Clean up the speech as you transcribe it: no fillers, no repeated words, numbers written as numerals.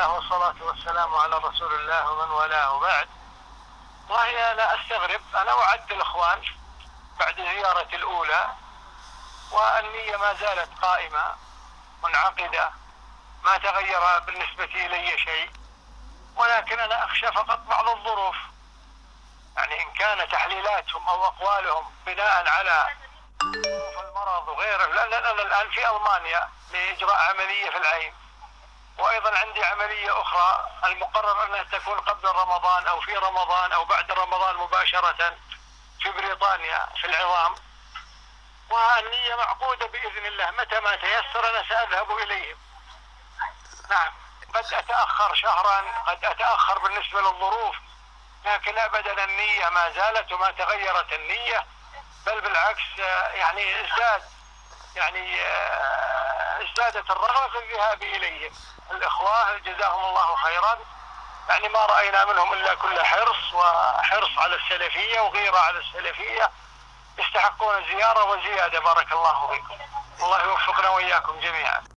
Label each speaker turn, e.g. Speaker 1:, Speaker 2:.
Speaker 1: الله والصلاة والسلام على رسول الله ومن والاه وبعد. والله أنا أستغرب، أنا وعدت الإخوان بعد زيارتي الأولى والنية ما زالت قائمة منعقدة، ما تغير بالنسبة إلي شيء، ولكن أنا أخشى فقط بعض الظروف، يعني إن كان تحليلاتهم أو أقوالهم بناء على ظروف المرض وغيره، لأن أنا الآن في ألمانيا لإجراء عملية في العين، وأيضا عندي عملية أخرى المقرر أنها تكون قبل رمضان أو في رمضان أو بعد رمضان مباشرة في بريطانيا في العظام، والنية معقودة بإذن الله، متى ما تيسر أنا سأذهب إليهم. نعم، قد أتأخر شهرا، قد أتأخر بالنسبة للظروف، لكن أبدا النية ما زالت وما تغيرت النية، بل بالعكس يعني ازدادت الرغبة في الذهاب إليهم. الإخوة جزاهم الله خيرا، يعني ما رأينا منهم إلا كل حرص على السلفية وغيرة على السلفية، يستحقون الزيارة وزيادة. بارك الله فيكم، الله يوفقنا وإياكم جميعا.